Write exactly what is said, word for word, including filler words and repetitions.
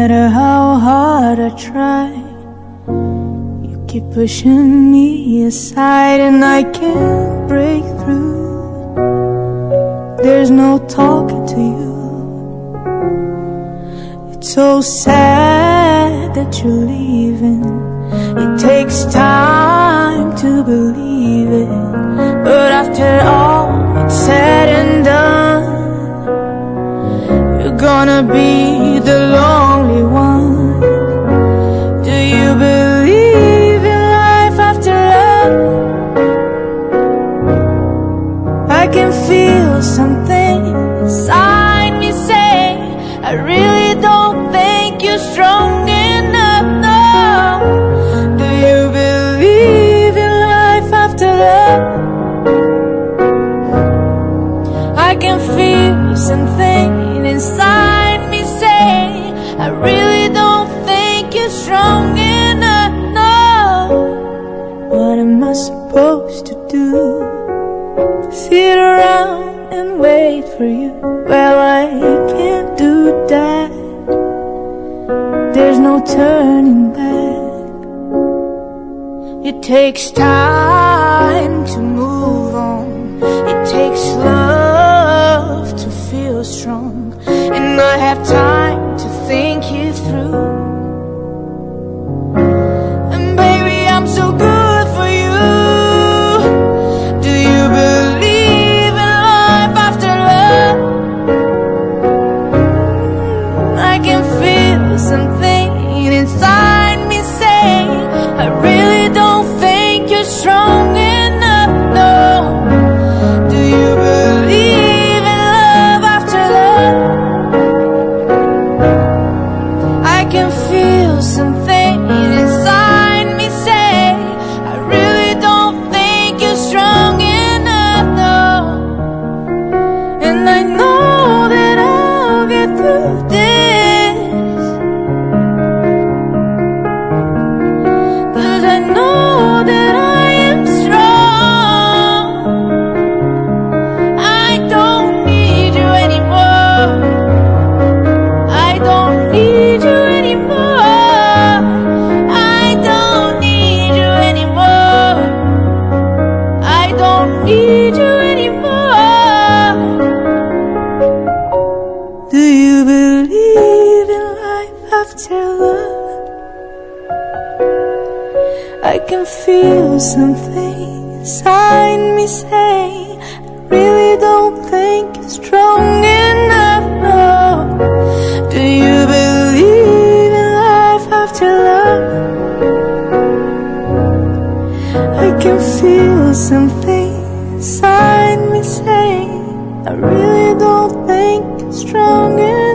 matter how hard I try, you keep pushing me aside, and I can't break through. There's no talking to you. It's so sad that you're leaving. It takes time to believe it, but after all it's said and done, you're gonna be the lonely one. Do you believe in life after love? I can feel something inside me say, I really don't think you're strong enough, no. Do you believe in life after love? I can feel something inside me say, I really don't think you're strong enough, no. What am I supposed to do? Sit around and wait for you? Well, I can't do that. There's no turning back. It takes time to move on. It takes love to feel strong, and I have time to think it through. And baby, I'm so good for you. Do you believe in life after love? I can feel something inside me say, I really don't think you're strong enough, no. Do you believe in love after love? I can feel something inside me say, I really don't think you're strong enough, no. And I know that I'll get through this, 'cause I know that I am strong. I don't need you anymore. I don't need you anymore. I don't need you anymore. I don't need you anymore. Do you believe in life after love? I can feel something inside me say, I really don't think you're strong enough, no. Do you believe in life after love? I can feel something inside me say, I really don't think you're strong enough.